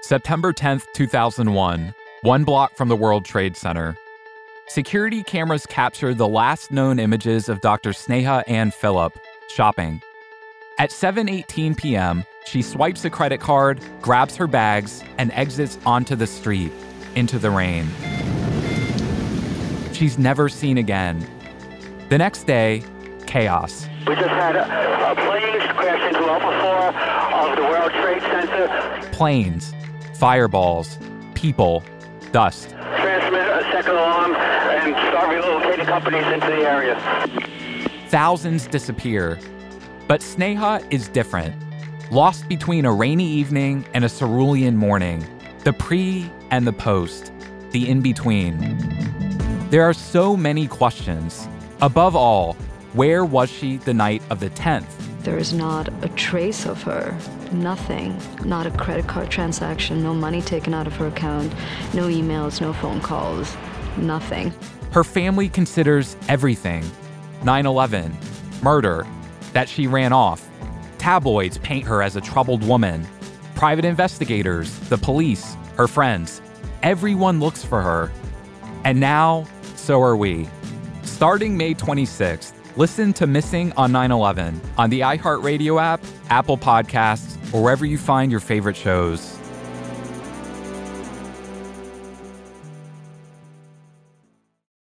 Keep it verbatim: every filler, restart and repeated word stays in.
September tenth, two thousand one, one block from the World Trade Center. Security cameras captured the last known images of Doctor Sneha Ann Phillip shopping. At seven eighteen p.m., she swipes a credit card, grabs her bags, and exits onto the street, into the rain. She's never seen again. The next day, chaos. We just had a, a plane crash into upper floor of the World Trade Center. Planes, fireballs, people, dust. Transmit a second alarm and start relocating companies into the area. Thousands disappear. But Sneha is different. Lost between a rainy evening and a cerulean morning. The pre and the post. The in-between. There are so many questions. Above all, where was she the night of the tenth? There is not a trace of her. Nothing. Not a credit card transaction, no money taken out of her account, no emails, no phone calls, nothing. Her family considers everything. nine eleven, murder, that she ran off. Tabloids paint her as a troubled woman. Private investigators, the police, her friends. Everyone looks for her. And now, so are we. Starting May twenty-sixth, listen to Missing on nine eleven on the iHeartRadio app, Apple Podcasts, or wherever you find your favorite shows.